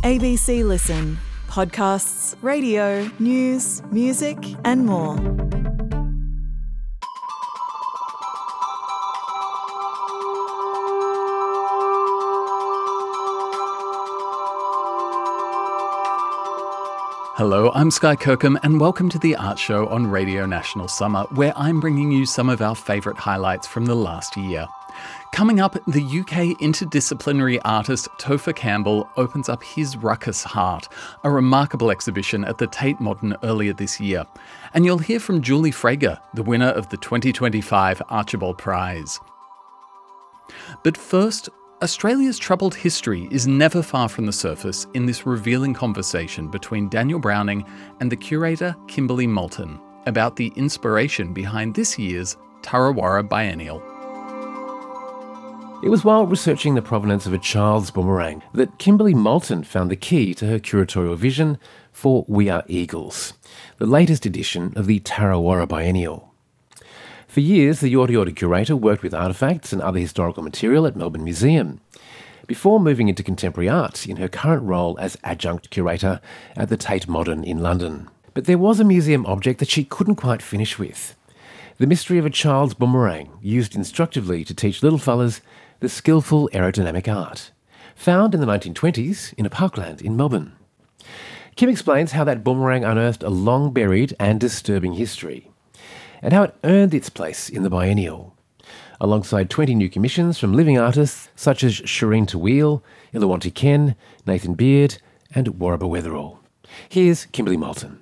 ABC Listen. Podcasts, radio, news, music and more. Hello, I'm Sky Kirkham and welcome to The Art Show on Radio National Summer, where I'm bringing you some of our favourite highlights from the last year. Coming up, the UK interdisciplinary artist Topher Campbell opens up his Ruckus Heart, a remarkable exhibition at the Tate Modern earlier this year. And you'll hear from Julie Frager, the winner of the 2025 Archibald Prize. But first, Australia's troubled history is never far from the surface in this revealing conversation between Daniel Browning and the curator Kimberly Moulton about the inspiration behind this year's Tarawara Biennial. It was while researching the provenance of a child's boomerang that Kimberly Moulton found the key to her curatorial vision for We Are Eagles, the latest edition of the Tarawara Biennial. For years, the Yorta Yorta curator worked with artefacts and other historical material at Melbourne Museum, before moving into contemporary art in her current role as adjunct curator at the Tate Modern in London. But there was a museum object that she couldn't quite finish with: the mystery of a child's boomerang, used instructively to teach little fellas the skillful aerodynamic art, found in the 1920s in a parkland in Melbourne. Kim explains how that boomerang unearthed a long-buried and disturbing history, and how it earned its place in the biennial, alongside 20 new commissions from living artists such as Shireen Tawil, Ilawanti Ken, Nathan Beard and Warraba Weatherall. Here's Kimberly Moulton.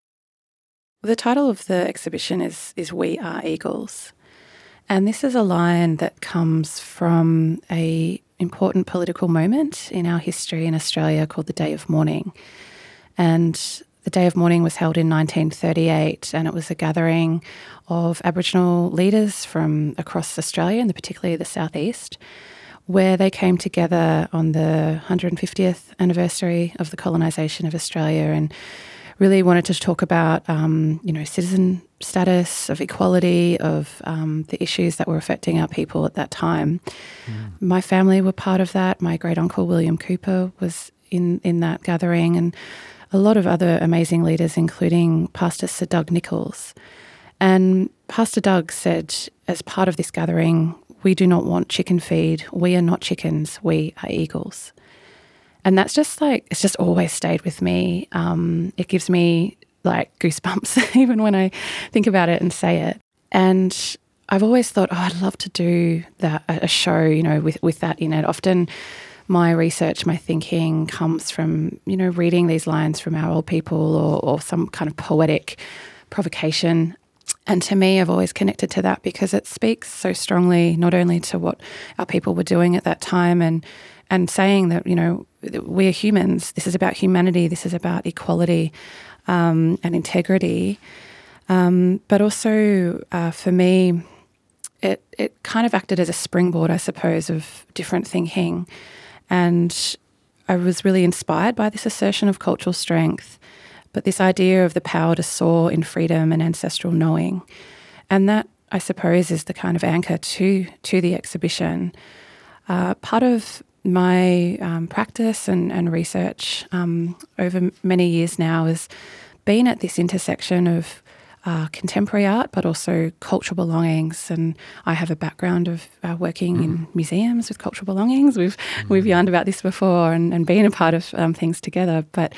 The title of the exhibition is We Are Eagles. And this is a line that comes from an important political moment in our history in Australia called the Day of Mourning. And the Day of Mourning was held in 1938, and it was a gathering of Aboriginal leaders from across Australia, and particularly the southeast, where they came together on the 150th anniversary of the colonisation of Australia and really wanted to talk about, citizen status, of equality, of the issues that were affecting our people at that time. My family were part of that. My great-uncle William Cooper was in that gathering, and a lot of other amazing leaders, including Pastor Sir Doug Nicholls. And Pastor Doug said, as part of this gathering, "We do not want chicken feed. We are not chickens. We are eagles." And that's just it's just always stayed with me. It gives me goosebumps even when I think about it and say it. And I've always thought, I'd love to do that, a show, with that in it. Often my research, my thinking comes from, reading these lines from our old people or some kind of poetic provocation. And to me, I've always connected to that because it speaks so strongly not only to what our people were doing at that time and saying that, we are humans. This is about humanity. This is about equality and integrity. But also for me, it kind of acted as a springboard, I suppose, of different thinking. And I was really inspired by this assertion of cultural strength, but this idea of the power to soar in freedom and ancestral knowing. And that, I suppose, is the kind of anchor to the exhibition. Part of my practice and research over many years now has been at this intersection of contemporary art, but also cultural belongings. And I have a background of working in museums with cultural belongings. We've yarned about this before and been a part of things together. But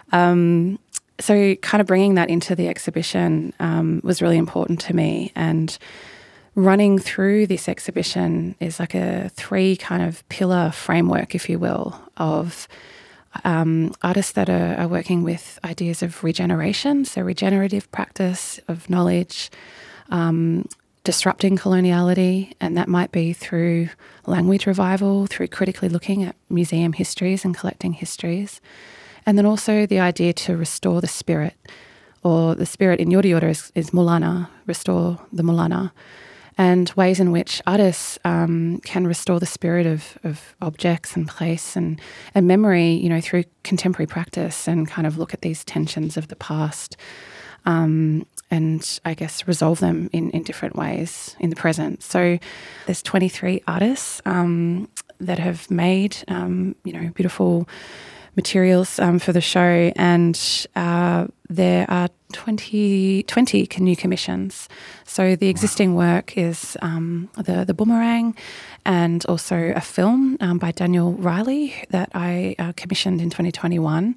so kind of bringing that into the exhibition was really important to me. And running through this exhibition is like a 3 kind of pillar framework, if you will, of artists that are working with ideas of regeneration, so regenerative practice of knowledge, disrupting coloniality, and that might be through language revival, through critically looking at museum histories and collecting histories, and then also the idea to restore the spirit, or the spirit in Yorta Yorta is Mulana, restore the Mulana, and ways in which artists can restore the spirit of objects and place and memory, through contemporary practice and kind of look at these tensions of the past and I guess resolve them in different ways in the present. So there's 23 artists that have made, beautiful materials for the show, and there are 20 new commissions. So the existing work is the Boomerang, and also a film by Daniel Riley that I commissioned in 2021,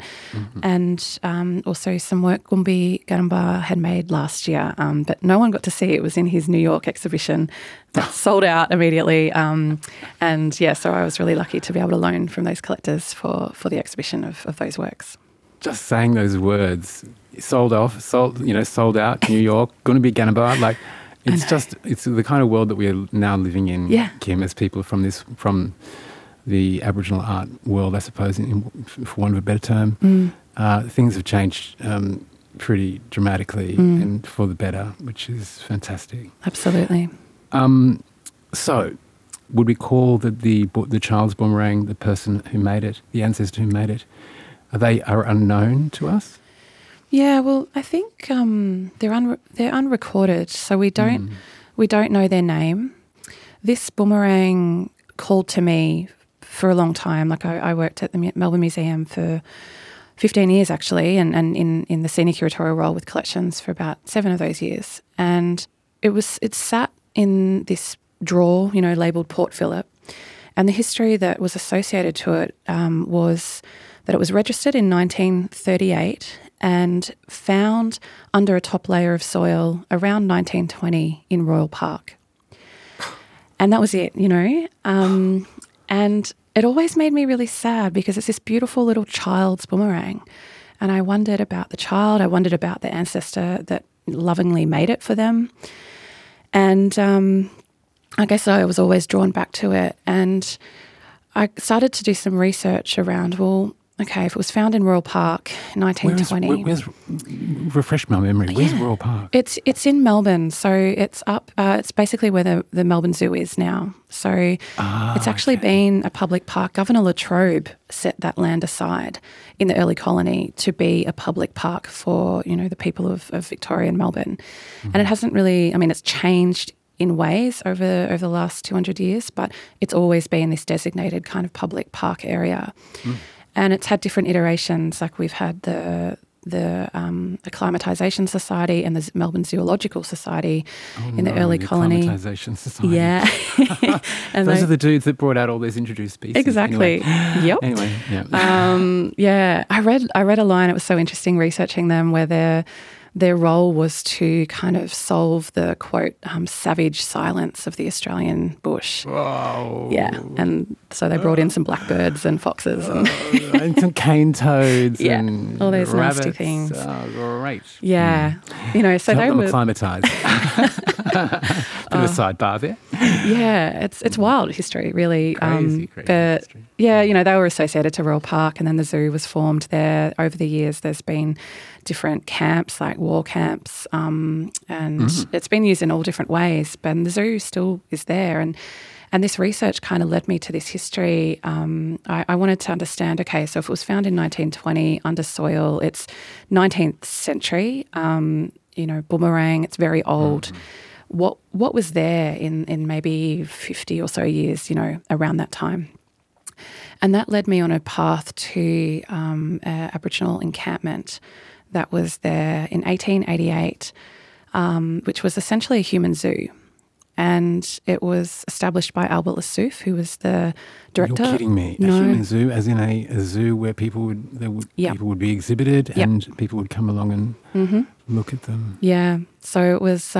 and also some work Gumbi Garamba had made last year, but no one got to see it. It was in his New York exhibition that sold out immediately. And yeah, so I was really lucky to be able to loan from those collectors for the exhibition of those works. Just saying those words, sold out, New York, going to be Ganaba, like it's the kind of world that we're now living in, Kim, as people from the Aboriginal art world, I suppose, for want of a better term. Things have changed pretty dramatically and for the better, which is fantastic. Absolutely. So, would we call the child's boomerang, the person who made it, the ancestor who made it, are unknown to us? Yeah, well, I think they're unrecorded, so we don't know their name. This boomerang called to me for a long time. Like I worked at the Melbourne Museum for 15 years actually, and in the senior curatorial role with collections for about 7 of those years. And it sat in this drawer, labelled Port Phillip, and the history that was associated to it was that it was registered in 1938 and found under a top layer of soil around 1920 in Royal Park. And that was it, and it always made me really sad because it's this beautiful little child's boomerang. And I wondered about the child. I wondered about the ancestor that lovingly made it for them. And I guess I was always drawn back to it. And I started to do some research around, okay, if it was found in Royal Park, 1920. Refresh my memory. Where's Royal Park? It's in Melbourne, so it's up. It's basically where the Melbourne Zoo is now. So it's actually been a public park. Governor Latrobe set that land aside in the early colony to be a public park for the people of Victoria and Melbourne, and it hasn't really. I mean, it's changed in ways over the last 200 years, but it's always been this designated kind of public park area. And it's had different iterations, like we've had the Acclimatisation Society and the Melbourne Zoological Society in the early colony. Acclimatisation Society. Yeah. And those are the dudes that brought out all these introduced species. Exactly. Anyway. Yep. Anyway, yeah. Yeah. I read a line, it was so interesting researching them, where their role was to kind of solve the, quote, savage silence of the Australian bush. Whoa. Yeah. And so they brought in some blackbirds and foxes. And some cane toads and all those rabbits. nasty things. Oh, great. Yeah. So they were... acclimatised. Bit of a sidebar there. Yeah. It's wild history, really. Crazy but history. Yeah, they were associated to Royal Park, and then the zoo was formed there. Over the years, there's been different camps, like war camps, and it's been used in all different ways, but the zoo still is there. And this research kind of led me to this history. I wanted to understand, okay, so if it was found in 1920 under soil, it's 19th century, boomerang, it's very old. What was there in maybe 50 or so years, around that time? And that led me on a path to an Aboriginal encampment that was there in 1888, which was essentially a human zoo. And it was established by Albert Lassouf, who was the director. You're kidding me. No. A human zoo, as in a zoo where people would be exhibited and people would come along and look at them. Yeah. So it was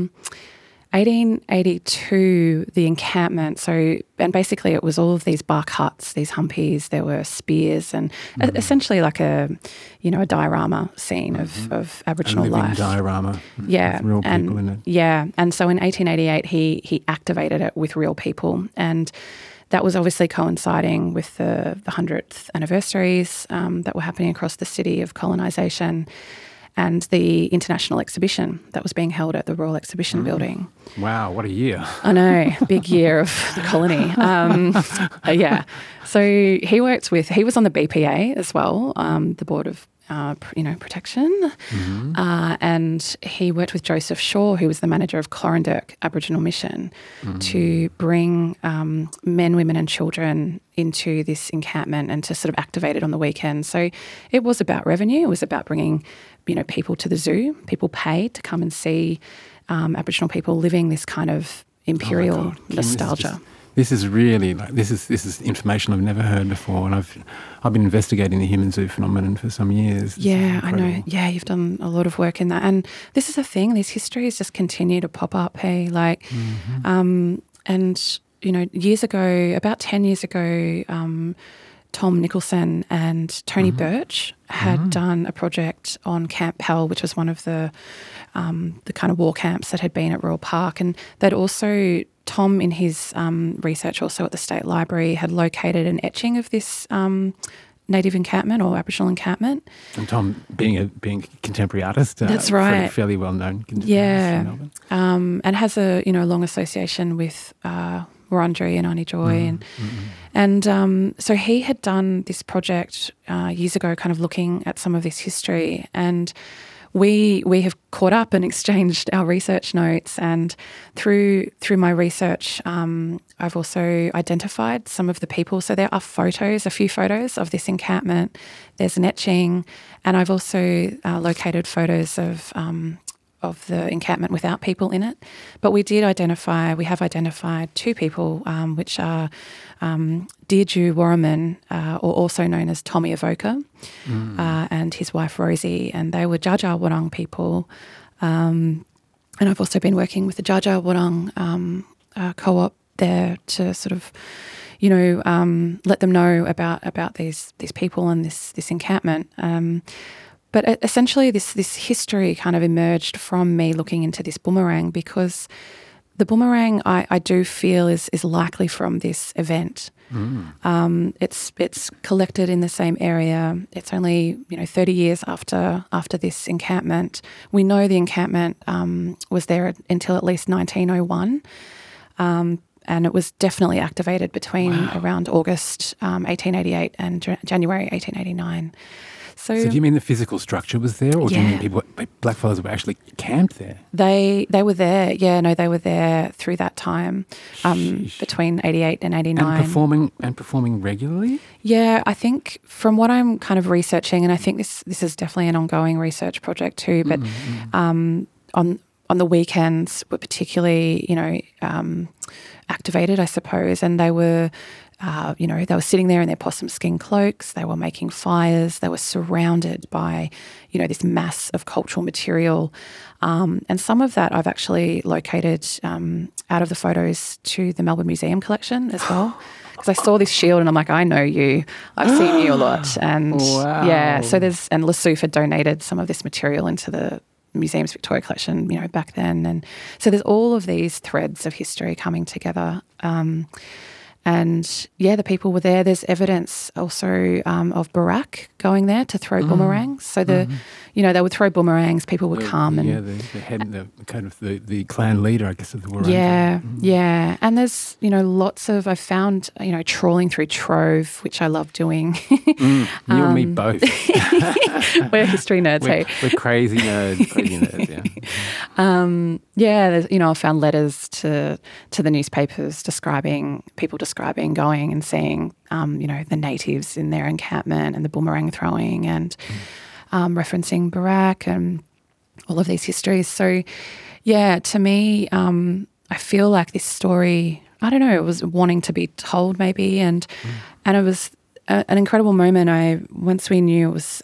1882, the encampment. And basically it was all of these bark huts, these humpies. There were spears and essentially like a diorama scene of Aboriginal life. Diorama. Yeah. With real people in it. Yeah. And so in 1888, he activated it with real people. And that was obviously coinciding with the 100th anniversaries that were happening across the city of colonisation, and the international exhibition that was being held at the Royal Exhibition Building. Wow, what a year. I know, big year of the colony. Yeah. So he was on the BPA as well, the Board of protection. And he worked with Joseph Shaw, who was the manager of Corandurk Aboriginal Mission, to bring men, women and children into this encampment and to sort of activate it on the weekend. So it was about revenue. It was about bringing, people to the zoo. People paid to come and see Aboriginal people living this kind of imperial nostalgia. This is really this is information I've never heard before, and I've been investigating the human zoo phenomenon for some years. Yeah, I know. Yeah, you've done a lot of work in that, and this is a thing. These histories just continue to pop up. Hey, and years ago, about 10 years ago, Tom Nicholson and Tony Birch had done a project on Camp Pell, which was one of the kind of war camps that had been at Royal Park, and they'd also. Tom, in his research also at the State Library, had located an etching of this native encampment or Aboriginal encampment. And Tom, being a contemporary artist, that's right, fairly well known. Yeah, in Melbourne. And has a long association with Wurundjeri and Arnie Joy, and so he had done this project years ago, kind of looking at some of this history and. We have caught up and exchanged our research notes, and through my research, I've also identified some of the people. So there are a few photos of this encampment. There's an etching, and I've also located photos of the encampment without people in it. But we have identified two people, which are Dearju Warraman, or also known as Tommy Avoca, and his wife Rosie, and they were Dja Dja Wurrung people. And I've also been working with the Dja Dja Wurrung co-op there to sort of, let them know about these people and this encampment. But essentially this history kind of emerged from me looking into this boomerang, because the boomerang I do feel is likely from this event. It's collected in the same area. It's only 30 years after this encampment. We know the encampment was there until at least 1901, and it was definitely activated between around August 1888 and January 1889. So do you mean the physical structure was there, or do you mean blackfellas were actually camped there? They were there. Yeah, no, they were there through that time, between 88 and 89. And performing regularly? Yeah, I think from what I'm kind of researching, and I think this is definitely an ongoing research project too, but on the weekends were particularly, activated, I suppose, and they were they were sitting there in their possum skin cloaks. They were making fires. They were surrounded by, this mass of cultural material. And some of that I've actually located out of the photos to the Melbourne Museum collection as well. Because I saw this shield and I'm like, I know you. I've seen you a lot. And so and Lasuf had donated some of this material into the Museum's Victoria collection, back then. And so there's all of these threads of history coming together. And the people were there. There's evidence also of Barak going there to throw boomerangs. So they would throw boomerangs. People would come the clan leader, I guess, of the Wurundjeri. Yeah. And there's lots of I've found trawling through Trove, which I love doing. You and me both. We're history nerds. We're crazy nerds. Yeah. There's, I found letters to the newspapers describing going and seeing, the natives in their encampment and the boomerang throwing and referencing Barak and all of these histories. So, to me, I feel like this story, I don't know, it was wanting to be told maybe, and it was an incredible moment. Once we knew it was,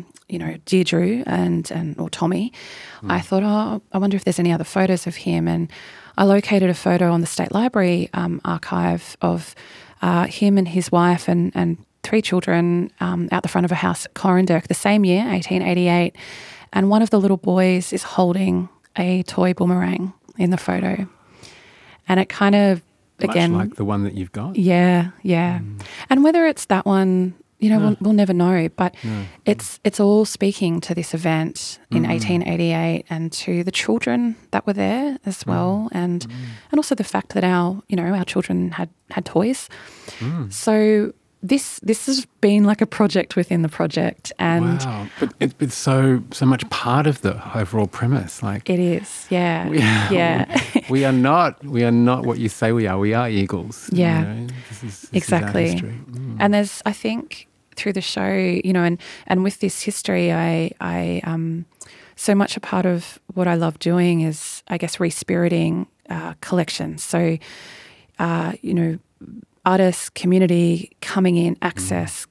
Deirdre or Tommy, I thought, I wonder if there's any other photos of him, and I located a photo on the State Library archive of him and his wife and three children out the front of a house at Corandurk the same year, 1888, and one of the little boys is holding a toy boomerang in the photo. And it kind of, again... Much like the one that you've got? Yeah. And whether it's that one... we'll never know, but it's all speaking to this event in 1888 and to the children that were there as well, and also the fact that our children had toys. So this has been like a project within the project, and wow, but it's so much part of the overall premise. Like it is, yeah, we are not what you say we are. We are eagles. Yeah, this is exactly. our history. And there's, I think, through the show, and with this history, I so much a part of what I love doing is, I guess, respiriting collections. So, artists, community coming in, access,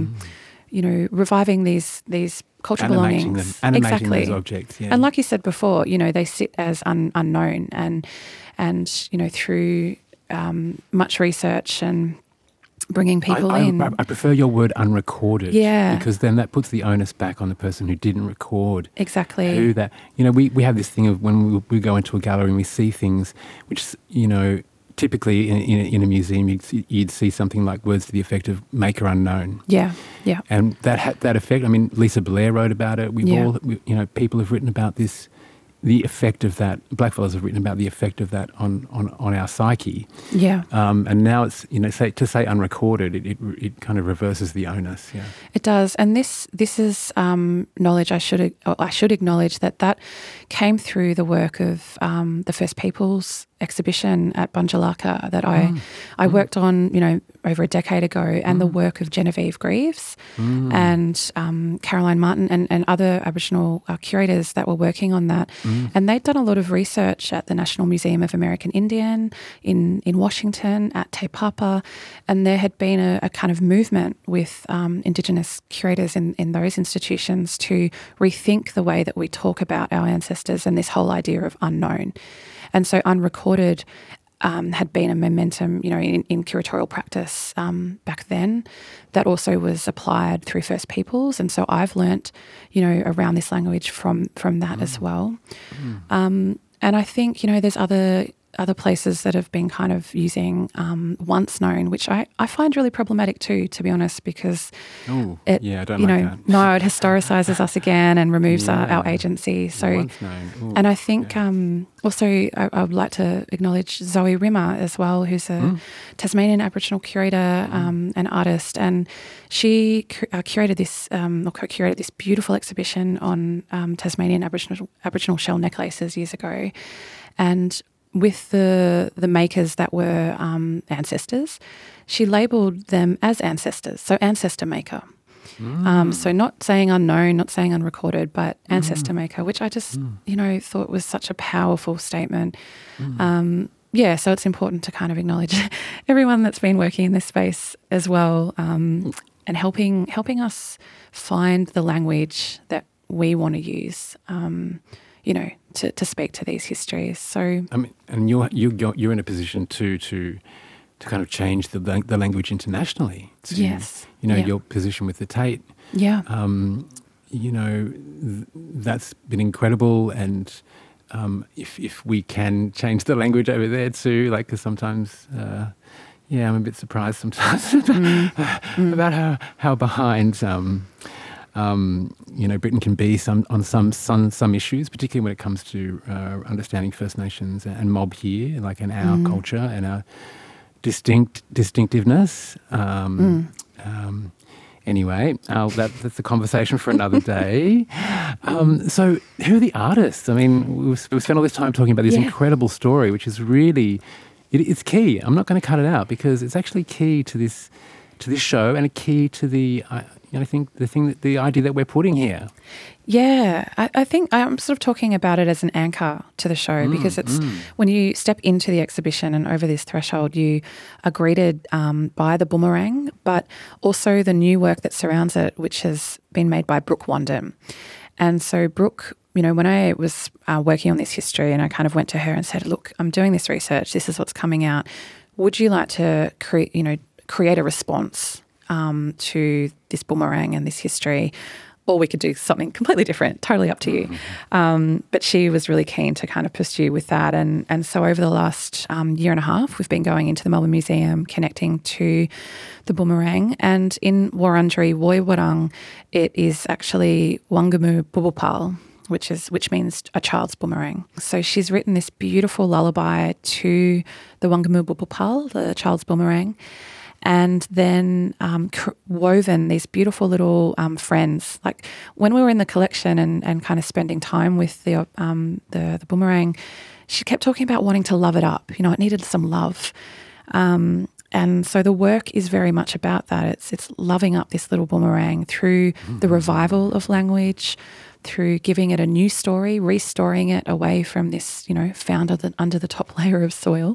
reviving these cultural belongings. Animating those objects. Yeah. And like you said before, they sit as unknown, and through much research and bringing people in. I prefer your word unrecorded. Yeah. Because then that puts the onus back on the person who didn't record. Exactly. Who that, we have this thing of when we go into a gallery and we see things which, typically in a museum you'd see something like words to the effect of maker unknown. Yeah, yeah. And that had that effect. I mean, Lisa Blair wrote about it. People have written about this, the effect of that. Blackfellows have written about the effect of that on our psyche. Yeah. And now it's to say unrecorded, it kind of reverses the onus. Yeah. It does, and this is knowledge. I should acknowledge that came through the work of the First Peoples exhibition at Bunjalaka that I worked on, over a decade ago, and the work of Genevieve Greaves and Caroline Martin and other Aboriginal curators that were working on that. And they'd done a lot of research at the National Museum of American Indian in Washington, at Te Papa, and there had been a kind of movement with Indigenous curators in those institutions to rethink the way that we talk about our ancestors and this whole idea of unknown. And so unrecorded had been a momentum, in curatorial practice back then that also was applied through First Peoples. And so I've learnt, around this language from that as well. And I think, there's other places that have been kind of using once known, which I find really problematic too, to be honest, because I don't like that. No, it historicises us again and removes our agency. So, once known. Ooh, and I think also I would like to acknowledge Zoe Rimmer as well, who's a Tasmanian Aboriginal curator and artist, and she curated this or co-curated this beautiful exhibition on Tasmanian Aboriginal shell necklaces years ago, and with the makers that were ancestors, she labelled them as ancestors, so ancestor maker. So not saying unknown, not saying unrecorded, but ancestor maker, which I just, thought was such a powerful statement. So it's important to kind of acknowledge everyone that's been working in this space as well, and helping us find the language that we want to use, to speak to these histories. So I mean, and you're in a position to kind of change the language internationally. Yes. Your position with the Tate. Yeah. That's been incredible, and if we can change the language over there too, like, because sometimes, I'm a bit surprised sometimes about how behind. Britain can be on some issues, particularly when it comes to understanding First Nations and mob here, like in our culture and our distinctiveness. Anyway, that's a conversation for another day. So who are the artists? I mean, we've spent all this time talking about this incredible story, which is really, it's key. I'm not going to cut it out because it's actually key to this show and a key to the idea that we're putting here. Yeah, I think I'm sort of talking about it as an anchor to the show because it's when you step into the exhibition and over this threshold, you are greeted by the boomerang, but also the new work that surrounds it, which has been made by Brooke Wandham. And so Brooke, when I was working on this history and I kind of went to her and said, look, I'm doing this research, this is what's coming out. Would you like to create a response to this boomerang and this history, or we could do something completely different, totally up to you. But she was really keen to kind of pursue with that. And so over the last year and a half, we've been going into the Melbourne Museum, connecting to the boomerang. And in Wurundjeri Woiwurrung, it is actually Wangamu Bubulpal, which means a child's boomerang. So she's written this beautiful lullaby to the Wangamu Bubulpal, the child's boomerang. and then woven these beautiful little friends. Like when we were in the collection and kind of spending time with the boomerang, she kept talking about wanting to love it up. You know, it needed some love. And so the work is very much about that. It's loving up this little boomerang through the revival of language, through giving it a new story, restoring it away from this, you know, found under the top layer of soil.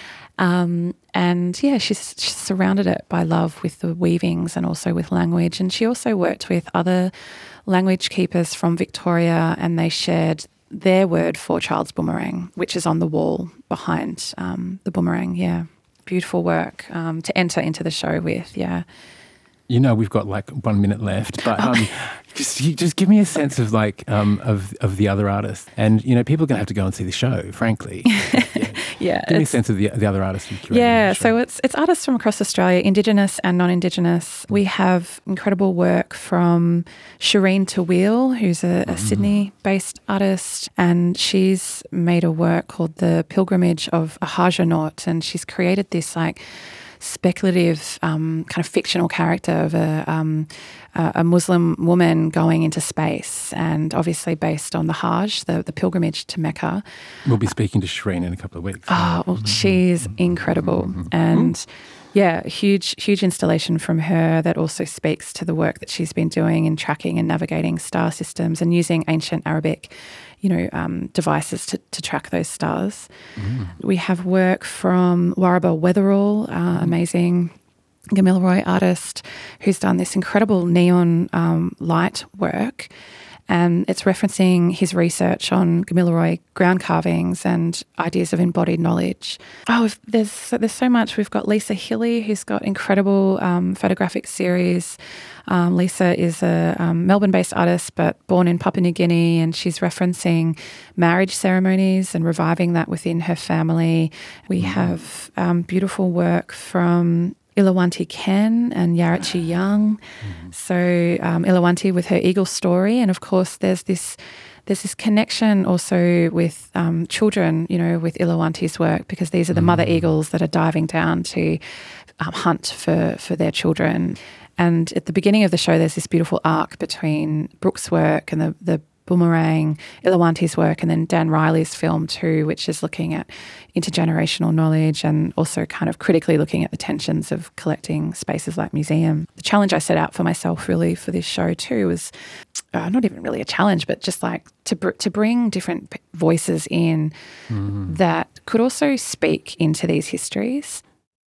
And yeah, she surrounded it by love with the weavings and also with language. And she also worked with other language keepers from Victoria, and they shared their word for child's boomerang, which is on the wall behind the boomerang. Yeah. Beautiful work to enter into the show with, yeah. You know, we've got like 1 minute left, but just give me a sense of like of the other artists, and you know, people are going to have to go and see the show. Frankly, yeah. Give me a sense of the other artists you curated. Yeah, so it's artists from across Australia, Indigenous and non-Indigenous. We have incredible work from Shireen Tawil, who's a Sydney-based artist, and she's made a work called The Pilgrimage of a Hajanaut, and she's created this like speculative kind of fictional character of a Muslim woman going into space, and obviously based on the Hajj, the pilgrimage to Mecca. We'll be speaking to Shireen in a couple of weeks. Oh, well, she's incredible. And yeah, huge installation from her that also speaks to the work that she's been doing in tracking and navigating star systems and using ancient Arabic, you know, devices to track those stars. We have work from Warraba Weatherall, amazing Gamilaroi artist, who's done this incredible neon light work. And it's referencing his research on Gamilaroi ground carvings and ideas of embodied knowledge. Oh, there's so much. We've got Lisa Hilly, who's got incredible photographic series. Lisa is a Melbourne-based artist, but born in Papua New Guinea, and she's referencing marriage ceremonies and reviving that within her family. We have beautiful work from Ilawanti Ken and Yarachi Young. So Ilawanti with her eagle story, and of course there's this connection also with children, you know, with Ilawanti's work, because these are the mother eagles that are diving down to hunt for their children. And at the beginning of the show, there's this beautiful arc between Brooke's work and the boomerang, Ilawanti's work, and then Dan Riley's film too, which is looking at intergenerational knowledge and also kind of critically looking at the tensions of collecting spaces like museum. The challenge I set out for myself really for this show too was not even really a challenge, but just like to bring different voices in that could also speak into these histories.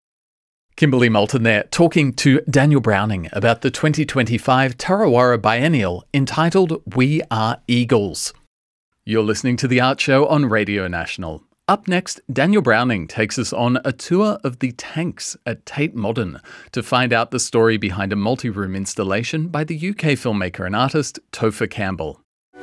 Kimberly Moulton there, talking to Daniel Browning about the 2025 Tarawara Biennial entitled We Are Eagles. You're listening to The Art Show on Radio National. Up next, Daniel Browning takes us on a tour of the tanks at Tate Modern to find out the story behind a multi-room installation by the UK filmmaker and artist Topher Campbell.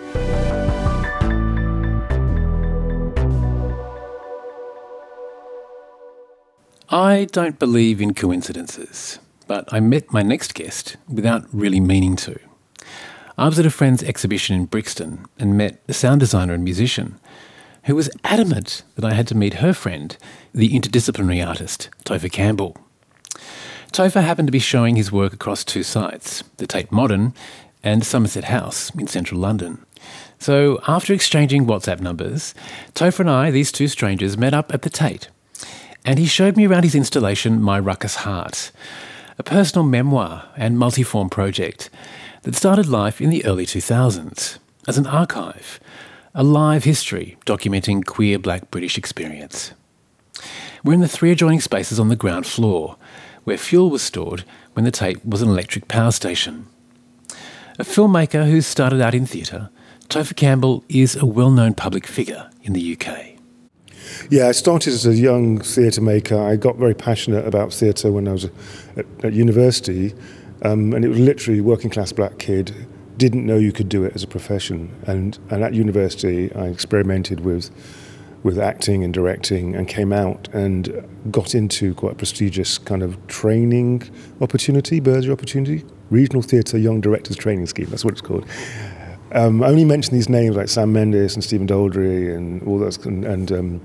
I don't believe in coincidences, but I met my next guest without really meaning to. I was at a friend's exhibition in Brixton and met a sound designer and musician who was adamant that I had to meet her friend, the interdisciplinary artist, Topher Campbell. Topher happened to be showing his work across two sites, the Tate Modern and Somerset House in central London. So after exchanging WhatsApp numbers, Topher and I, these two strangers, met up at the Tate. And he showed me around his installation, My Ruckus Heart, a personal memoir and multi-form project that started life in the early 2000s as an archive, a live history documenting queer black British experience. We're in the three adjoining spaces on the ground floor, where fuel was stored when the Tate was an electric power station. A filmmaker who started out in theatre, Topher Campbell is a well-known public figure in the UK. Yeah, I started as a young theatre maker. I got very passionate about theatre when I was at university, and it was literally working class black kid, didn't know you could do it as a profession. And at university I experimented with acting and directing and came out and got into quite a prestigious kind of training opportunity, Bursary opportunity, Regional Theatre Young Directors Training Scheme, that's what it's called. I only mention these names like Sam Mendes and Stephen Daldry and all those, and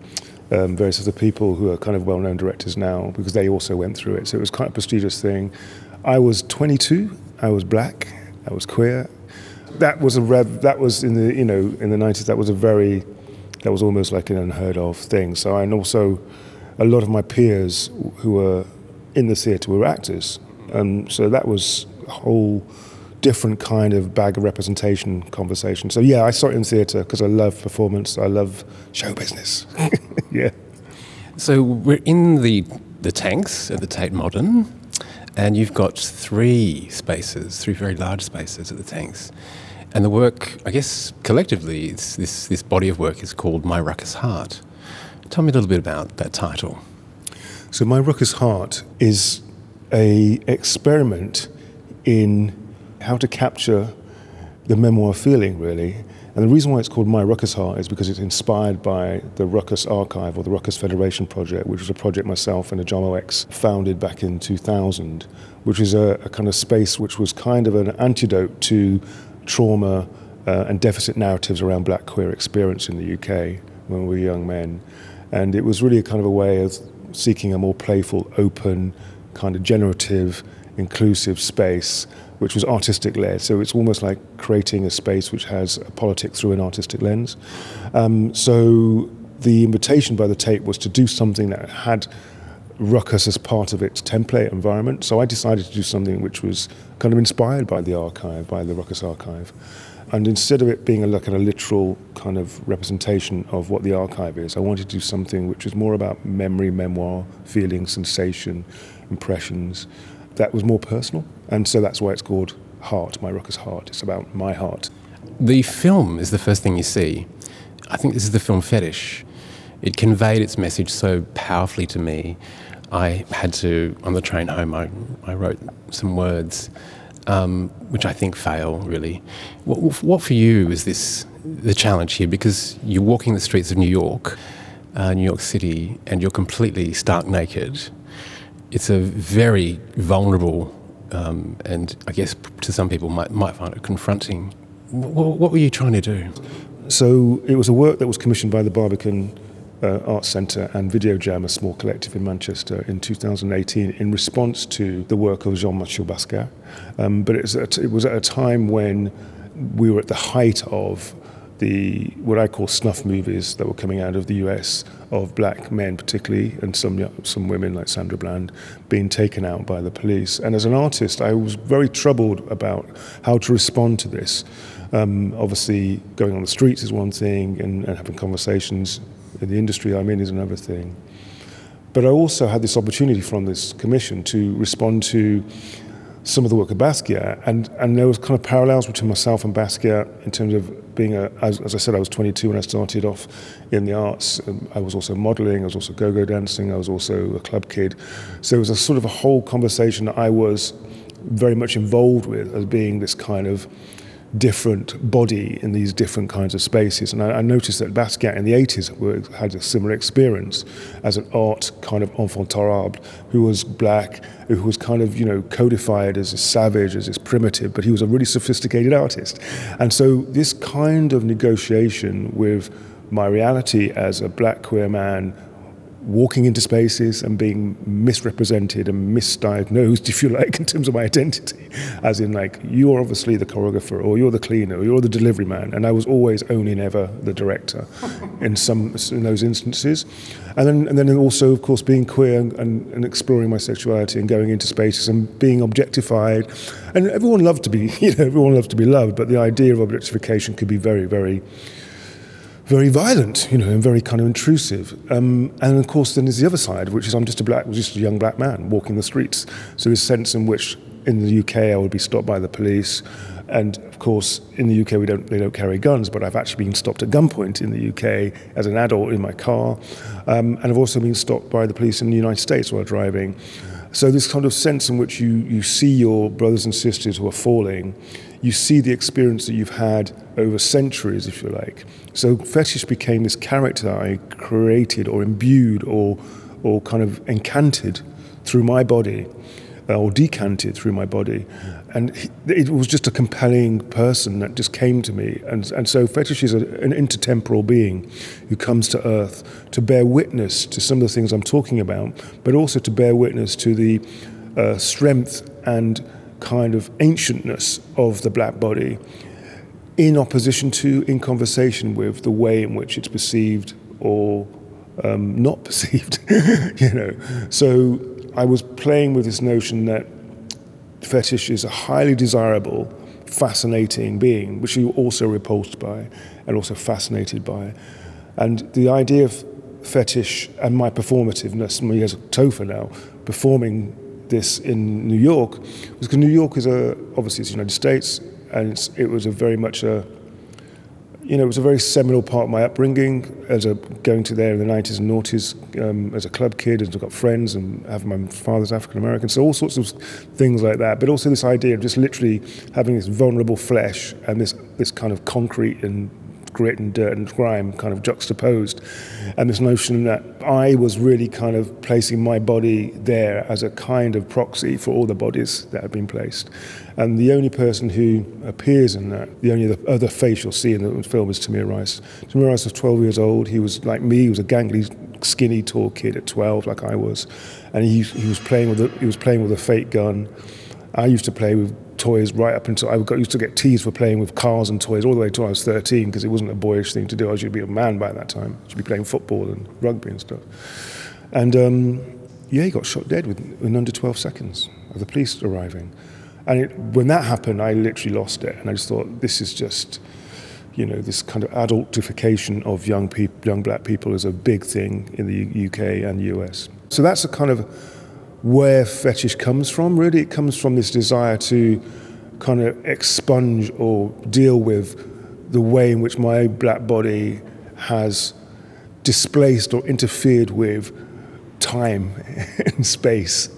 various other people who are kind of well-known directors now, because they also went through it. So it was quite a prestigious thing. I was 22. I was black. I was queer. That was in the in the 90s. That was almost like an unheard of thing. So, and also a lot of my peers who were in the theatre were actors, and so that was a whole different kind of bag of representation conversation. So yeah, I saw it in theatre because I love performance. I love show business. Yeah. So we're in the tanks at the Tate Modern, and you've got three very large spaces at the tanks. And the work, I guess, collectively, this body of work is called My Ruckus Heart. Tell me a little bit about that title. So My Ruckus Heart is a experiment in how to capture the memoir feeling, really. And the reason why it's called My Ruckus Heart is because it's inspired by the Ruckus Archive, or the Ruckus Federation Project, which was a project myself and Ajamo X founded back in 2000, which is a kind of space which was kind of an antidote to trauma and deficit narratives around black queer experience in the UK when we were young men. And it was really a kind of a way of seeking a more playful, open, kind of generative, inclusive space, which was artistic-led. So it's almost like creating a space which has a politic through an artistic lens. So the invitation by the Tate was to do something that had Ruckus as part of its template environment. So I decided to do something which was kind of inspired by the archive, by the Ruckus Archive. And instead of it being a literal kind of representation of what the archive is, I wanted to do something which was more about memory, memoir, feeling, sensation, impressions, that was more personal. And so that's why it's called Heart, My Ruckus Heart. It's about my heart. The film is the first thing you see. I think this is the film Fetish. It conveyed its message so powerfully to me. I had to, on the train home, I wrote some words, which I think fail, really. What for you is the challenge here? Because you're walking the streets of New York City, and you're completely stark naked. It's a very vulnerable, and I guess to some people might find it confronting. What were you trying to do? So it was a work that was commissioned by the Barbican Arts Centre and Video Jam, a small collective in Manchester, in 2018 in response to the work of Jean-Michel Basquiat. But it was at a time when we were at the height of what I call snuff movies that were coming out of the US, of black men particularly, and some women like Sandra Bland being taken out by the police. And as an artist, I was very troubled about how to respond to this. Obviously, going on the streets is one thing, and having conversations in the industry I'm in is another thing. But I also had this opportunity from this commission to respond to some of the work of Basquiat, and there was kind of parallels between myself and Basquiat in terms of being as I said, I was 22 when I started off in the arts. I was also modelling, I was also go-go dancing, I was also a club kid. So it was a sort of a whole conversation that I was very much involved with as being this kind of different body in these different kinds of spaces. And I noticed that Basquiat in the 80s had a similar experience as an art kind of enfant terrible, who was black, who was kind of, codified as a savage, as this primitive, but he was a really sophisticated artist. And so this kind of negotiation with my reality as a black queer man walking into spaces and being misrepresented and misdiagnosed, if you like, in terms of my identity, as in like, you're obviously the choreographer, or you're the cleaner, or you're the delivery man, and I was always only never the director in those instances. And then also, of course, being queer and exploring my sexuality and going into spaces and being objectified. And everyone loved to be, everyone loved to be loved, but the idea of objectification could be very, very violent, and very kind of intrusive. And of course, then there's the other side, which is I'm just a young black man walking the streets. So this sense in which in the UK I would be stopped by the police, and of course in the UK they don't carry guns, but I've actually been stopped at gunpoint in the UK as an adult in my car, and I've also been stopped by the police in the United States while driving. So this kind of sense in which you see your brothers and sisters who are falling, you see the experience that you've had over centuries, if you like. So Fetish became this character I created or imbued or kind of encanted through my body, or decanted through my body, it was just a compelling person that just came to me. And so Fetish is an intertemporal being who comes to Earth to bear witness to some of the things I'm talking about, but also to bear witness to the strength and kind of ancientness of the black body, in opposition to, in conversation with, the way in which it's perceived or not perceived, you know. So I was playing with this notion that Fetish is a highly desirable, fascinating being, which you're also repulsed by and also fascinated by. And the idea of Fetish and my performativeness, me as a Topher now, performing this in New York, was because New York is obviously it's the United States, and it was a very much it was a very seminal part of my upbringing, going to there in the 90s and noughties as a club kid, and I've got friends, and my father's African American, so all sorts of things like that. But also this idea of just literally having this vulnerable flesh and this kind of concrete and grit and dirt and grime kind of juxtaposed, and this notion that I was really kind of placing my body there as a kind of proxy for all the bodies that have been placed. And the only person who appears in that, the only other face you'll see in the film is Tamir Rice. Tamir Rice was 12 years old. He was like me. He was a gangly, skinny, tall kid at 12, like I was, and he was playing with a fake gun. I used to play with toys right up until used to get teased for playing with cars and toys all the way till I was 13, because it wasn't a boyish thing to do. I should be a man by that time. I should be playing football and rugby and stuff. And he got shot dead in under 12 seconds of the police arriving. And when that happened, I literally lost it. And I just thought, this is just, this kind of adultification of young black people is a big thing in the UK and US. So that's a kind of where Fetish comes from. Really, it comes from this desire to kind of expunge or deal with the way in which my black body has displaced or interfered with time and space.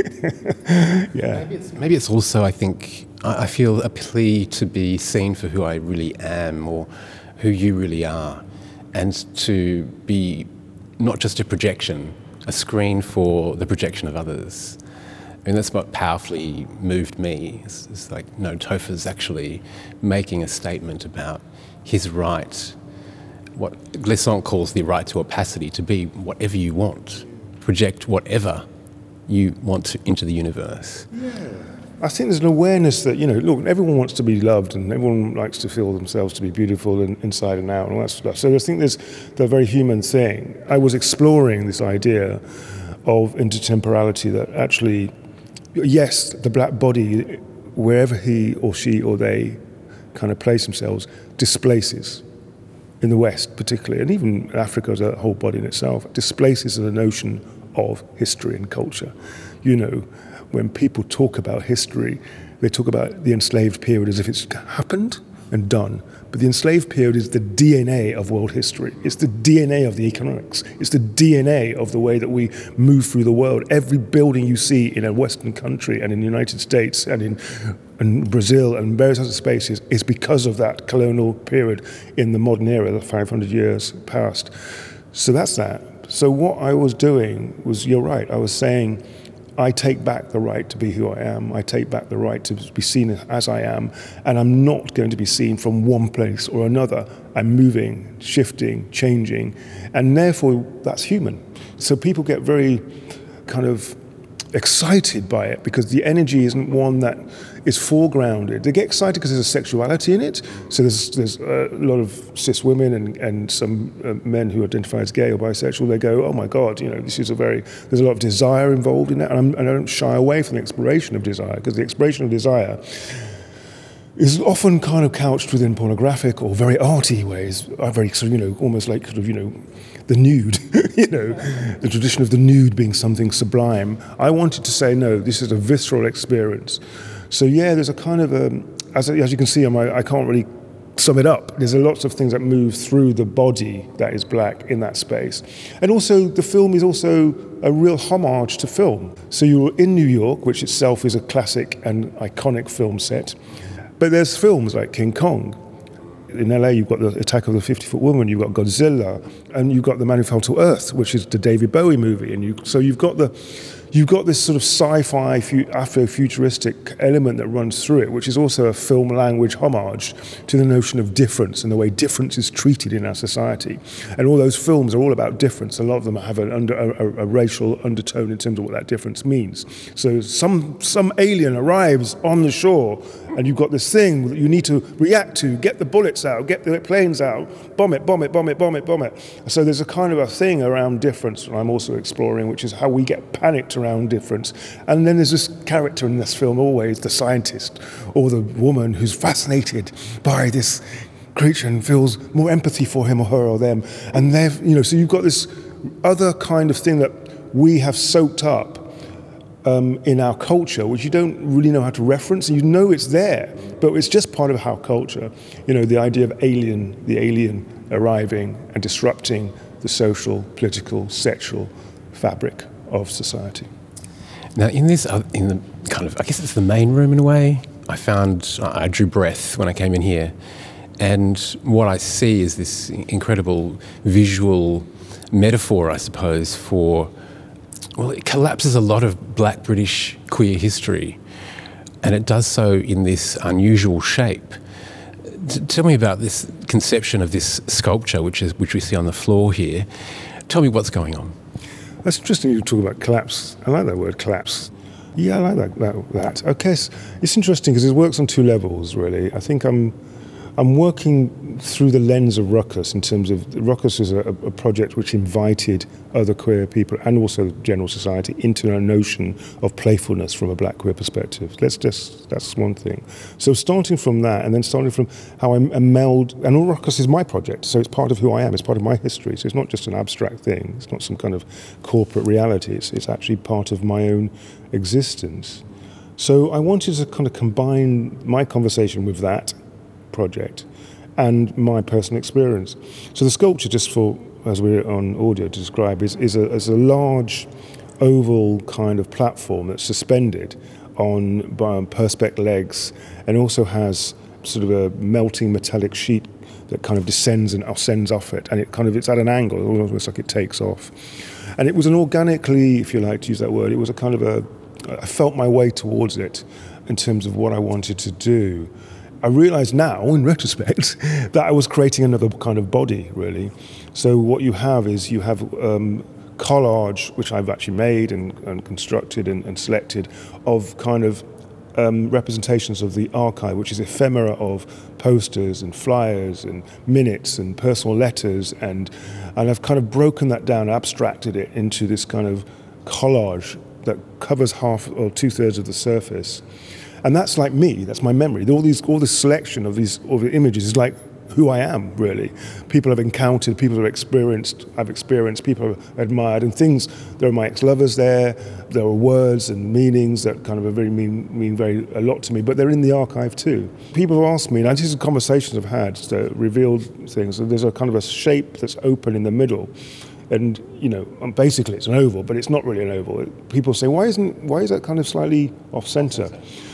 Yeah. Maybe it's also, I think, I feel a plea to be seen for who I really am, or who you really are, and to be not just a projection, a screen for the projection of others. And that's what powerfully moved me. It's like, no, Topher's actually making a statement about his right, what Glissant calls the right to opacity, to be whatever you want, project whatever you want into the universe. Yeah. I think there's an awareness that, look, everyone wants to be loved and everyone likes to feel themselves to be beautiful and inside and out and all that stuff. So I think there's the very human thing. I was exploring this idea of intertemporality, that actually, yes, the black body, wherever he or she or they kind of place themselves, displaces, in the West particularly, and even Africa as a whole body in itself, displaces the notion of history and culture. When people talk about history, they talk about the enslaved period as if it's happened and done. But the enslaved period is the DNA of world history. It's the DNA of the economics. It's the DNA of the way that we move through the world. Every building you see in a Western country and in the United States and in Brazil and various other spaces is because of that colonial period in the modern era, the 500 years past. So that's that. So what I was doing was, you're right, I was saying, I take back the right to be who I am. I take back the right to be seen as I am. And I'm not going to be seen from one place or another. I'm moving, shifting, changing. And therefore, that's human. So people get very kind of excited by it because the energy isn't one that is foregrounded. They get excited because there's a sexuality in it. So there's a lot of cis women and some men who identify as gay or bisexual. They go, oh my God, this is there's a lot of desire involved in that. And I don't shy away from the exploration of desire, because the exploration of desire is often kind of couched within pornographic or very arty ways, very almost like the nude, the tradition of the nude being something sublime. I wanted to say, no, this is a visceral experience. So yeah, there's a kind of as you can see, I can't really sum it up. There's lots of things that move through the body that is black in that space. And also, the film is also a real homage to film. So you're in New York, which itself is a classic and iconic film set. But there's films like King Kong. In LA, you've got the Attack of the 50-Foot Woman, you've got Godzilla, and you've got The Man Who Fell to Earth, which is the David Bowie movie. And so you've got you've got this sort of sci-fi, Afro-futuristic element that runs through it, which is also a film language homage to the notion of difference and the way difference is treated in our society. And all those films are all about difference. A lot of them have a racial undertone in terms of what that difference means. So some alien arrives on the shore, and you've got this thing that you need to react to, get the bullets out, get the planes out, bomb it, bomb it, bomb it, bomb it, bomb it. So there's a kind of a thing around difference that I'm also exploring, which is how we get panicked around difference. And then there's this character in this film, always the scientist or the woman who's fascinated by this creature and feels more empathy for him or her or them. And so you've got this other kind of thing that we have soaked up in our culture, which you don't really know how to reference, and you know it's there, but it's just part of our culture. The idea of the alien arriving and disrupting the social, political, sexual fabric of society. Now, in the kind of, I guess it's the main room in a way, I drew breath when I came in here, and what I see is this incredible visual metaphor, I suppose, for, well, it collapses a lot of Black British queer history, and it does so in this unusual shape. Tell me about this conception of this sculpture, which we see on the floor here. Tell me what's going on. That's interesting you talk about collapse. I like that word, collapse. Yeah, I like that. Okay, it's interesting because it works on two levels, really. I think I'm working through the lens of Ruckus in terms of Ruckus is a project which invited other queer people and also general society into a notion of playfulness from a Black queer perspective. That's one thing. So starting from that, and then starting from how I meld, and all Ruckus is my project, so it's part of who I am, it's part of my history, so it's not just an abstract thing, it's not some kind of corporate reality, it's actually part of my own existence. So I wanted to kind of combine my conversation with that project and my personal experience. So the sculpture, just for, as we're on audio to describe, is a large oval kind of platform that's suspended on perspex legs, and also has sort of a melting metallic sheet that kind of descends and ascends off it, and it's at an angle, almost like it takes off. And it was an organically, if you like to use that word, it was a kind of I felt my way towards it in terms of what I wanted to do. I realise now, in retrospect, that I was creating another kind of body, really. So what you have is collage, which I've actually made and constructed and selected, of kind of representations of the archive, which is ephemera of posters and flyers and minutes and personal letters, and I've kind of broken that down, abstracted it into this kind of collage that covers half or 2/3 of the surface. And that's like me, that's my memory. All this selection of the images is like who I am, really. People I've encountered, people I've experienced, people I've admired, and things. There are my ex-lovers there are words and meanings that kind of mean a lot to me, but they're in the archive too. People have asked me, and these are conversations I've had that revealed things, so there's a kind of a shape that's open in the middle. And, basically it's an oval, but it's not really an oval. People say, why is that kind of slightly off-center?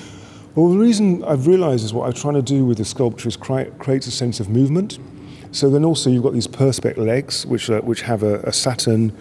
Well, the reason I've realised is what I'm trying to do with the sculpture is creates a sense of movement. So then also you've got these perspex legs, which have a Saturn's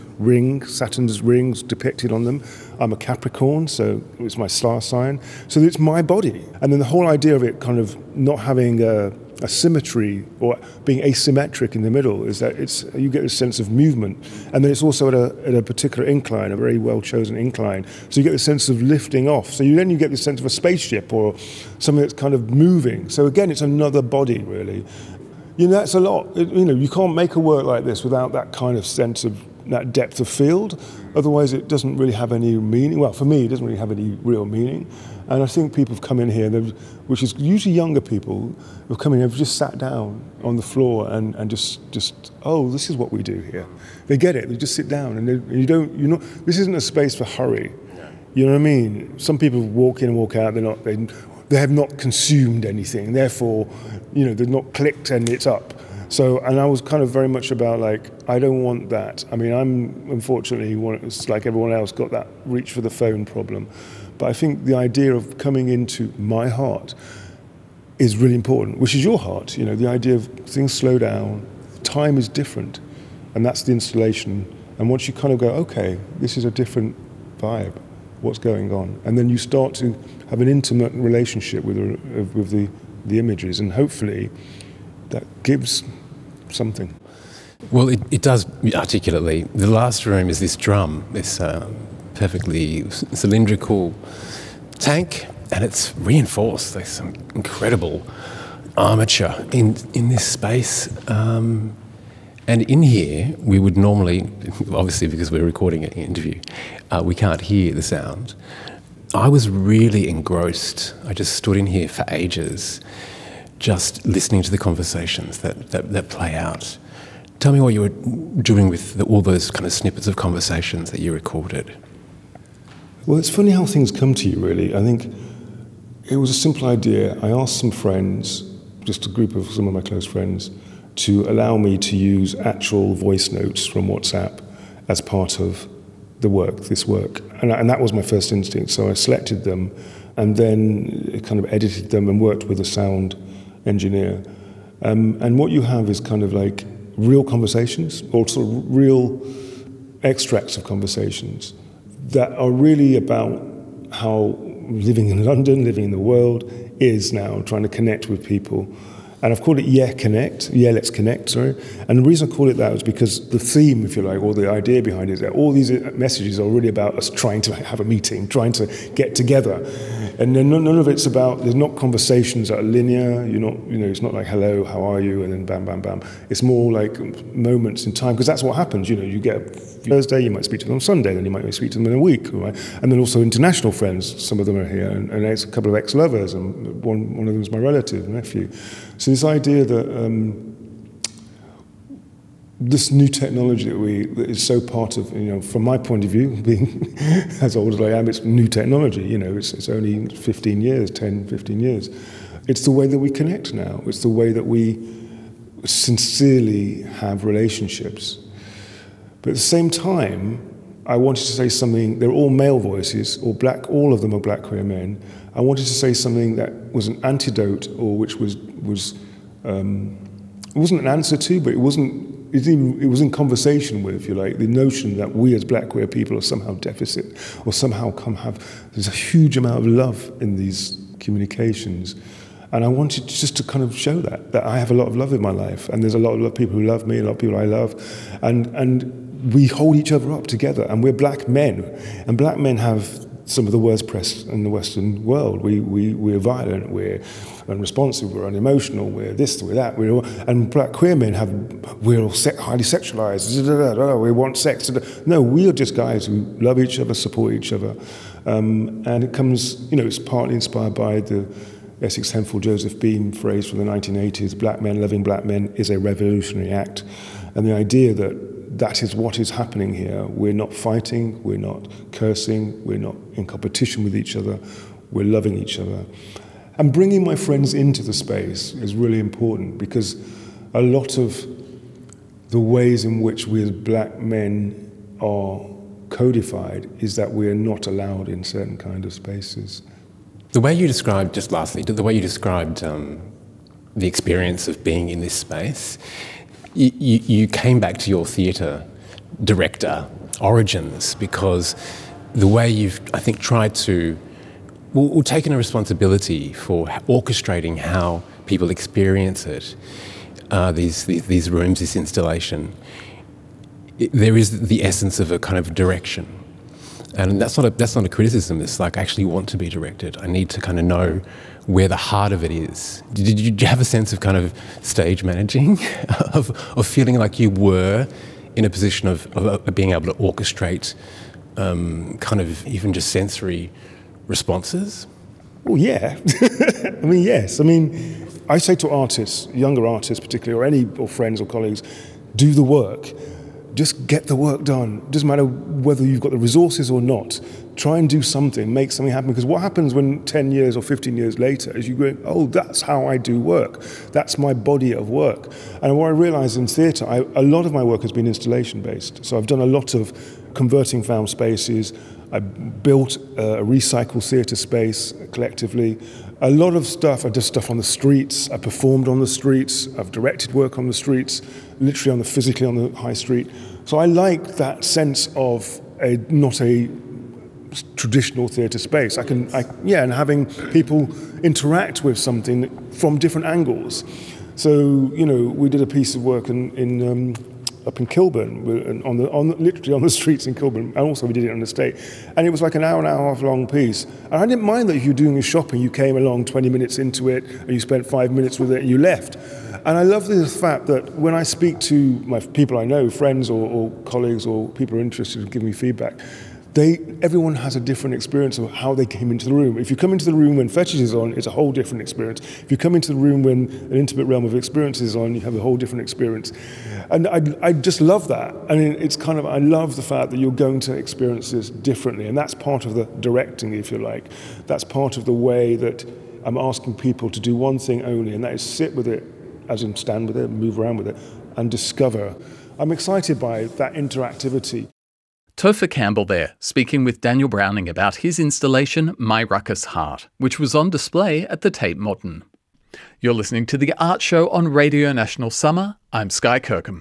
rings depicted on them. I'm a Capricorn, so it's my star sign. So it's my body. And then the whole idea of it kind of not having a symmetry or being asymmetric in the middle is that you get this sense of movement, and then it's also at a particular incline, a very well chosen incline, so you get the sense of lifting off, so you get the sense of a spaceship or something that's kind of moving. So again, it's another body, really. That's a lot. You can't make a work like this without that kind of sense of that depth of field, otherwise it doesn't really have any meaning. Well, for me, it doesn't really have any real meaning. And I think people have come in here, which is usually younger people, who've come in here, have just sat down on the floor and just oh, this is what we do here. They get it. They just sit down, and this isn't a space for hurry. You know what I mean? Some people walk in and walk out. They have not consumed anything. Therefore, they're not clicked and it's up. So, and I was kind of very much about I don't want that. I mean, I'm unfortunately, it's like everyone else, got that reach for the phone problem. But I think the idea of coming into my heart is really important, which is your heart. The idea of things slow down, time is different, and that's the installation. And once you kind of go, okay, this is a different vibe, what's going on. And then you start to have an intimate relationship with the images, and hopefully that gives something. Well, it does articulately. The last room is this drum, this perfectly cylindrical tank, and it's reinforced. There's some incredible armature in this space. And in here, we would normally, obviously because we're recording an interview, we can't hear the sound. I was really engrossed. I just stood in here for ages, just listening to the conversations that play out. Tell me what you were doing with all those kind of snippets of conversations that you recorded. Well, it's funny how things come to you, really. I think it was a simple idea. I asked some friends, just a group of some of my close friends, to allow me to use actual voice notes from WhatsApp as part of this work. And that was my first instinct. So I selected them and then kind of edited them and worked with a sound engineer. And what you have is kind of like real conversations, or sort of real extracts of conversations that are really about how living in London, living in the world is now, trying to connect with people. And I've called it Let's Connect, sorry. And the reason I call it that is because the theme, if you like, or the idea behind it is that all these messages are really about us trying to have a meeting, trying to get together. And then none of it's about, there's not conversations that are linear, it's not like, hello, how are you, and then bam, bam, bam. It's more like moments in time, because that's what happens, you get Thursday, you might speak to them on Sunday, then you might speak to them in a week, right? And then also international friends, some of them are here, and a couple of ex-lovers, and one of them is my relative, nephew. So this idea that this new technology that is so part of, from my point of view, being as old as I am, it's new technology, it's only 15 years. It's the way that we connect now. It's the way that we sincerely have relationships. But at the same time, I wanted to say something, they're all male voices, all of them are black queer men. I wanted to say something that was an antidote, or which was it wasn't an answer to, but it was in conversation with, if you like, the notion that we as black queer people are somehow deficit, or somehow there's a huge amount of love in these communications. And I wanted just to kind of show that I have a lot of love in my life, and there's a lot of people who love me, a lot of people I love, and we hold each other up together, and we're black men, and black men have some of the worst press in the Western world. We're violent, we're unresponsive, we're unemotional, we're this, we're that, and black queer men we're all highly sexualized, we want sex. No, we are just guys who love each other, support each other, and it comes, it's partly inspired by the Essex Hemphill Joseph Beam phrase from the 1980s, black men loving black men is a revolutionary act. And the idea that is what is happening here. We're not fighting, we're not cursing, we're not in competition with each other, we're loving each other. And bringing my friends into the space is really important, because a lot of the ways in which we as black men are codified is that we are not allowed in certain kind of spaces. The way you described, just lastly, the way you described the experience of being in this space, you came back to your theatre director origins, because the way you've, I think, tried to, taken a responsibility for orchestrating how people experience it, these rooms, this installation, there is the essence of a kind of direction. And that's not a criticism. It's like, I actually want to be directed. I need to kind of know where the heart of it is. Did you have a sense of kind of stage managing, of feeling like you were in a position of being able to orchestrate kind of even just sensory responses? Well, yeah. I mean, yes. I mean, I say to artists, younger artists particularly, or friends or colleagues, do the work. Just get the work done. It doesn't matter whether you've got the resources or not. Try and do something, make something happen. Because what happens when 10 years or 15 years later is you go, oh, that's how I do work. That's my body of work. And what I realised in theatre, a lot of my work has been installation-based. So I've done a lot of converting found spaces. I built a recycled theatre space collectively. A lot of stuff, I did stuff on the streets. I performed on the streets. I've directed work on the streets, literally physically on the high street. So I like that sense of not a traditional theatre space. And having people interact with something from different angles. So, we did a piece of work up in Kilburn, literally on the streets in Kilburn, and also we did it on the estate. And it was like an hour and a half long piece. And I didn't mind that if you were doing your shopping, you came along 20 minutes into it, and you spent 5 minutes with it, and you left. And I love the fact that when I speak to my people I know, friends or colleagues or people who are interested in giving me feedback, everyone has a different experience of how they came into the room. If you come into the room when Fetish is on, it's a whole different experience. If you come into the room when an intimate realm of experience is on, you have a whole different experience. And I just love that. I mean, I love the fact that you're going to experience this differently. And that's part of the directing, if you like. That's part of the way that I'm asking people to do one thing only, and that is sit with it, as in stand with it, move around with it, and discover. I'm excited by that interactivity. Topher Campbell there, speaking with Daniel Browning about his installation, My Ruckus Heart, which was on display at the Tate Modern. You're listening to The Art Show on Radio National Summer. I'm Sky Kirkham.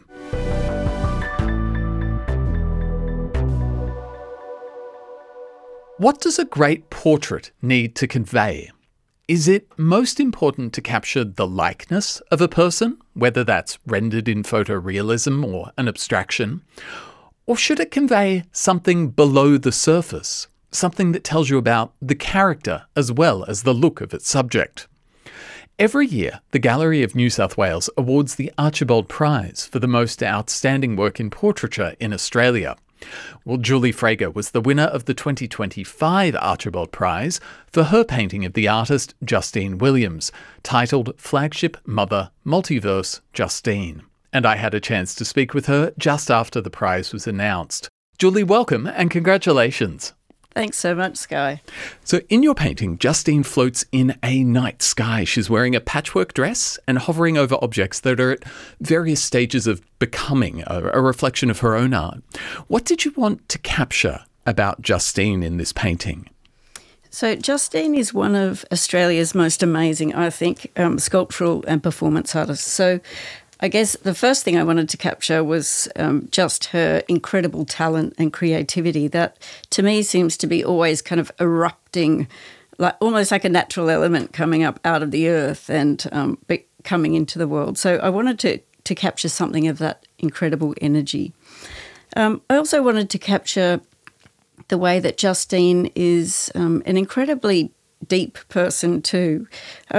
What does a great portrait need to convey? Is it most important to capture the likeness of a person, whether that's rendered in photorealism or an abstraction? Or should it convey something below the surface, something that tells you about the character as well as the look of its subject? Every year, the Gallery of New South Wales awards the Archibald Prize for the most outstanding work in portraiture in Australia. Well, Julie Frager was the winner of the 2025 Archibald Prize for her painting of the artist Justine Williams, titled Flagship Mother Multiverse Justine. And I had a chance to speak with her just after the prize was announced. Julie, welcome and congratulations. Thanks so much, Sky. So in your painting, Justine floats in a night sky. She's wearing a patchwork dress and hovering over objects that are at various stages of becoming a reflection of her own art. What did you want to capture about Justine in this painting? So Justine is one of Australia's most amazing, I think, sculptural and performance artists. So I guess the first thing I wanted to capture was just her incredible talent and creativity that to me seems to be always kind of erupting, almost like a natural element coming up out of the earth and coming into the world. So I wanted to capture something of that incredible energy. I also wanted to capture the way that Justine is an incredibly deep person too.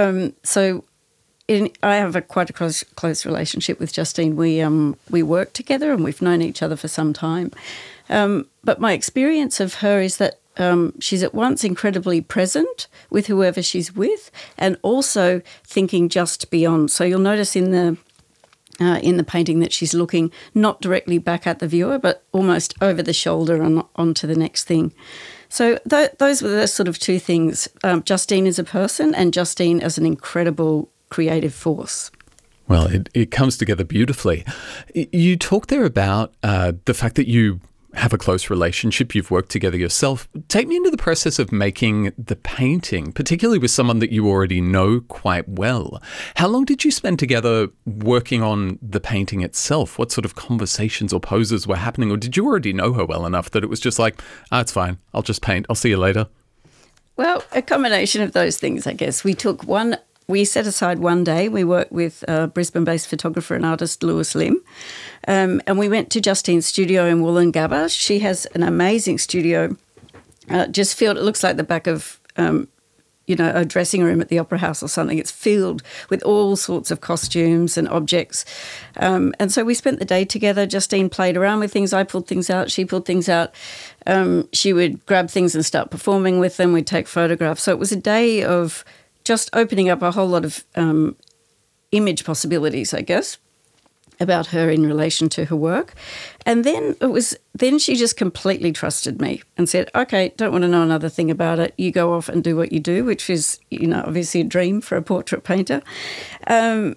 I have quite a close relationship with Justine. We work together and we've known each other for some time. But my experience of her is that she's at once incredibly present with whoever she's with and also thinking just beyond. So you'll notice in the painting that she's looking not directly back at the viewer but almost over the shoulder and onto the next thing. So those were the sort of two things, Justine as a person and Justine as an incredible creative force. Well, it comes together beautifully. You talked there about the fact that you have a close relationship, you've worked together yourself. Take me into the process of making the painting, particularly with someone that you already know quite well. How long did you spend together working on the painting itself? What sort of conversations or poses were happening? Or did you already know her well enough that it was just like, it's fine, I'll just paint, I'll see you later? Well, a combination of those things, I guess. We set aside one day. We worked with Brisbane-based photographer and artist Lewis Lim, and we went to Justine's studio in Woolloongabba. She has an amazing studio. It looks like the back of a dressing room at the Opera House or something. It's filled with all sorts of costumes and objects. And so we spent the day together. Justine played around with things. I pulled things out. She pulled things out. She would grab things and start performing with them. We'd take photographs. So it was a day of just opening up a whole lot of image possibilities, I guess, about her in relation to her work. And then she just completely trusted me and said, okay, don't want to know another thing about it. You go off and do what you do, which is, obviously a dream for a portrait painter. So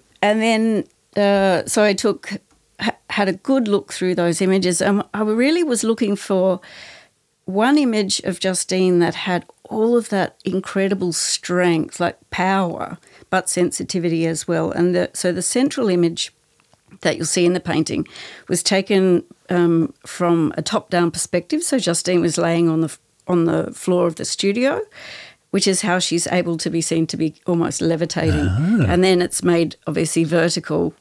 I had a good look through those images. And I really was looking for one image of Justine that had all of that incredible strength, like power, but sensitivity as well. And so the central image that you'll see in the painting was taken from a top-down perspective. So Justine was laying on on the floor of the studio, which is how she's able to be seen to be almost levitating. And then it's made obviously vertical,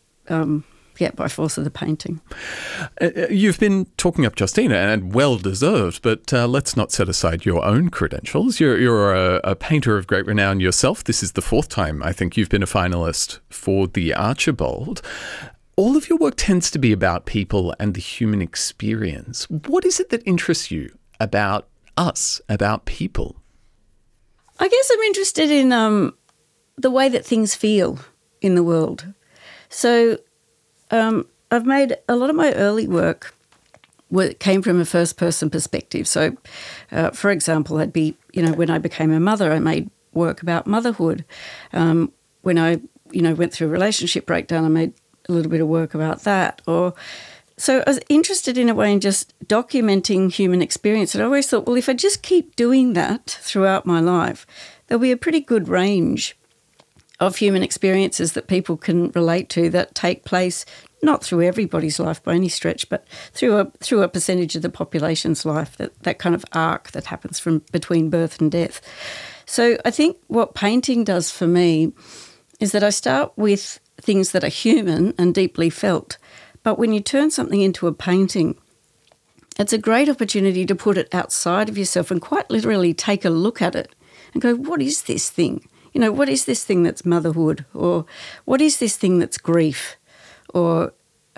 by force of the painting. You've been talking up Justina, and well-deserved, but let's not set aside your own credentials. You're a painter of great renown yourself. This is the 4th time, I think, you've been a finalist for the Archibald. All of your work tends to be about people and the human experience. What is it that interests you about us, about people? I guess I'm interested in the way that things feel in the world. So I've made a lot of my early work came from a first-person perspective. So, for example, I'd be, when I became a mother, I made work about motherhood. When I, went through a relationship breakdown, I made a little bit of work about that. So I was interested in a way in just documenting human experience. And I always thought, well, if I just keep doing that throughout my life, there'll be a pretty good range of human experiences that people can relate to that take place not through everybody's life by any stretch, but through a percentage of the population's life, that kind of arc that happens from between birth and death. So I think what painting does for me is that I start with things that are human and deeply felt. But when you turn something into a painting, it's a great opportunity to put it outside of yourself and quite literally take a look at it and go, what is this thing? What is this thing that's motherhood? Or what is this thing that's grief? Or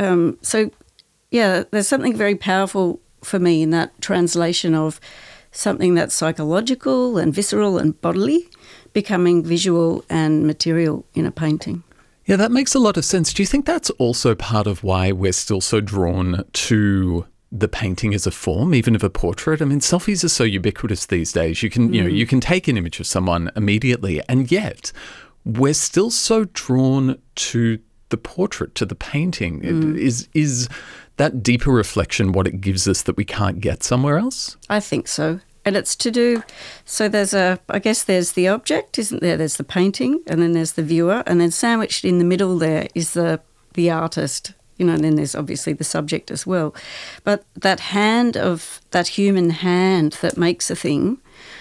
there's something very powerful for me in that translation of something that's psychological and visceral and bodily becoming visual and material in a painting. Yeah, that makes a lot of sense. Do you think that's also part of why we're still so drawn to the painting as a form, even of a portrait? I mean, selfies are so ubiquitous these days. You can, you can take an image of someone immediately, and yet we're still so drawn to the portrait, to the painting. Is that deeper reflection what it gives us that we can't get somewhere else? I think so. And it's to do, so there's the object, isn't there? There's the painting, and then there's the viewer, and then sandwiched in the middle there is the artist, and then there's obviously the subject as well. But that human hand that makes a thing,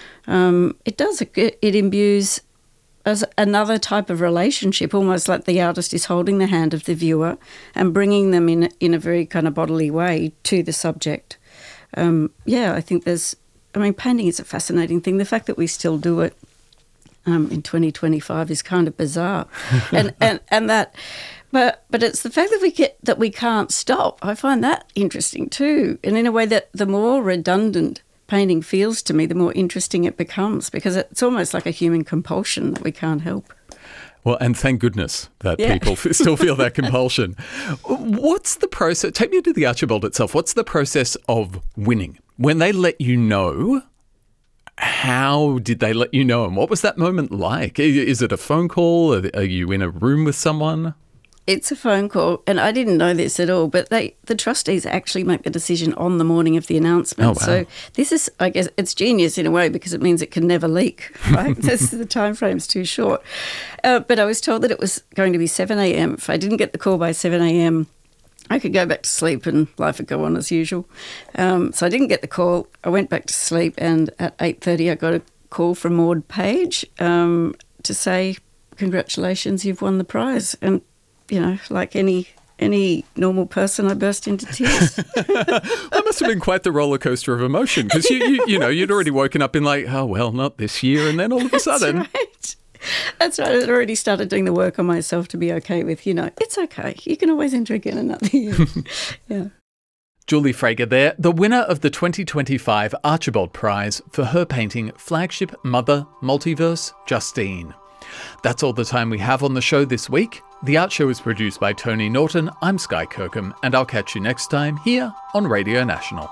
it imbues as another type of relationship, almost like the artist is holding the hand of the viewer and bringing them in a very kind of bodily way to the subject. I think painting is a fascinating thing. The fact that we still do it in 2025 is kind of bizarre, but it's the fact that we can't stop. I find that interesting too, and in a way that the more redundant painting feels to me, the more interesting it becomes, because it's almost like a human compulsion that we can't help. Well, and thank goodness that people still feel that compulsion. What's the process? Take me to the Archibald itself. What's the process of winning? When they let you know, how did they let you know? And what was that moment like? Is it a phone call? Are you in a room with someone? It's a phone call, and I didn't know this at all, but the trustees actually make the decision on the morning of the announcement. Oh, wow. So this is, I guess, it's genius in a way, because it means it can never leak, right? The time frame's too short. But I was told that it was going to be 7 a.m. If I didn't get the call by 7 a.m., I could go back to sleep and life would go on as usual. So I didn't get the call. I went back to sleep, and at 8:30 I got a call from Maud Page to say, congratulations, you've won the prize. And like any normal person, I burst into tears. That must have been quite the roller coaster of emotion, because you'd already woken up in like, oh well, not this year, and then all of a sudden, That's right. I'd already started doing the work on myself to be okay with, it's okay. You can always enter again another year. Yeah. Julie Frager there, the winner of the 2025 Archibald Prize for her painting Flagship Mother Multiverse, Justine. That's all the time we have on the show this week. The Art Show is produced by Tony Norton. I'm Sky Kirkham, and I'll catch you next time here on Radio National.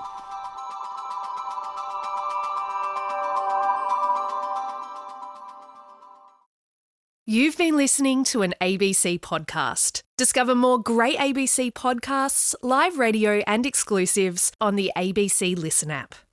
You've been listening to an ABC podcast. Discover more great ABC podcasts, live radio and exclusives on the ABC Listen app.